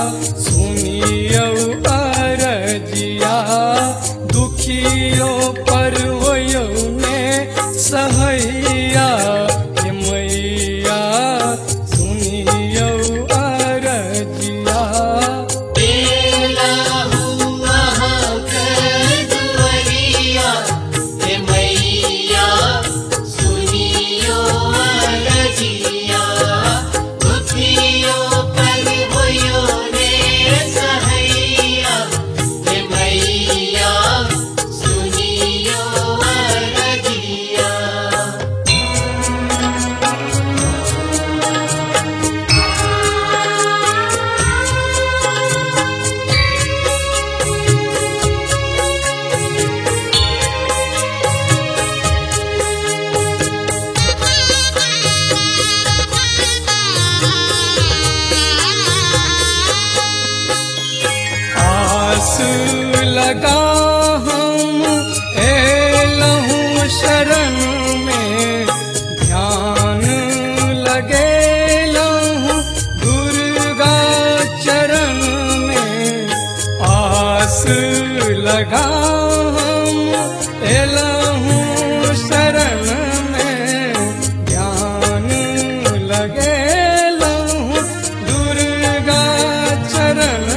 सुनियो अरजिया दुखियो पर होयो ने सहैया हे मैया सुनियो अरजिया लगा हम एलहूँ शरण में ध्यान लगे लहूँ दुर्गा चरण में आस लगा हम एलहूँ शरण में ध्यान लगे लहूँ दुर्गा चरण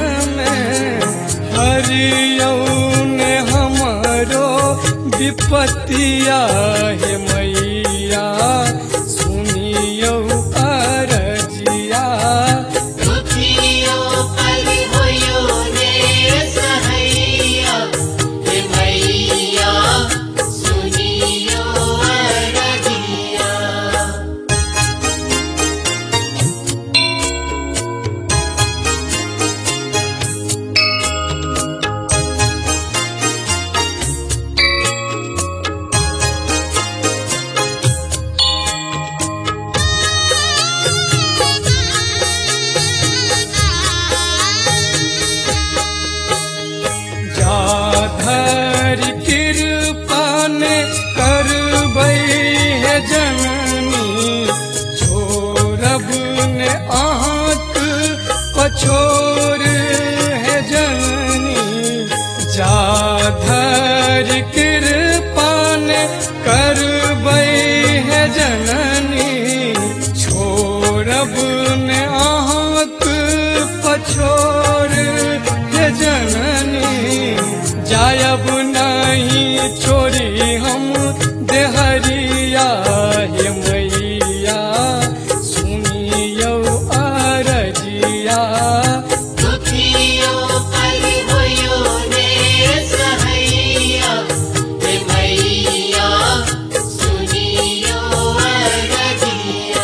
हरियो ने हमारो विपत्तिया हे मैया सुनियो अरजिया दुखियो पर होयो ने सहैया हे मैया सुनियो अरजिया धर कृपा ने करबै हे जननी छोड़ब ने आँख पछोर हे जननी जाधर कृपा ने करबै हे जननी छोड़ब ने आँख पछोर हे जननी जायब नहीं छोड़ी हम देहरिया हे मैया सुनियो अरजिया दुखियो पर होयो ने सहैया हे मैया सुनियो अरजिया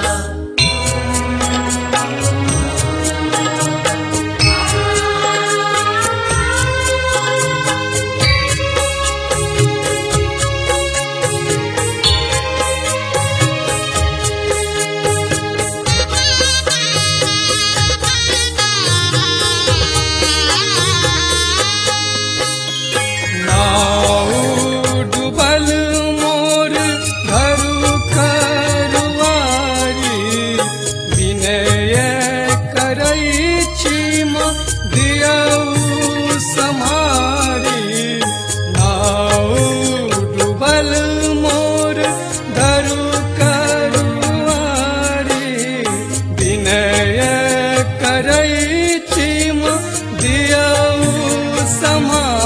डूबल मोर धरु करवारी विनय करै छी दियौ सम्हारी नाउ डूबल मोर धरु करवारी विनय करै छी दियौ सम्हारी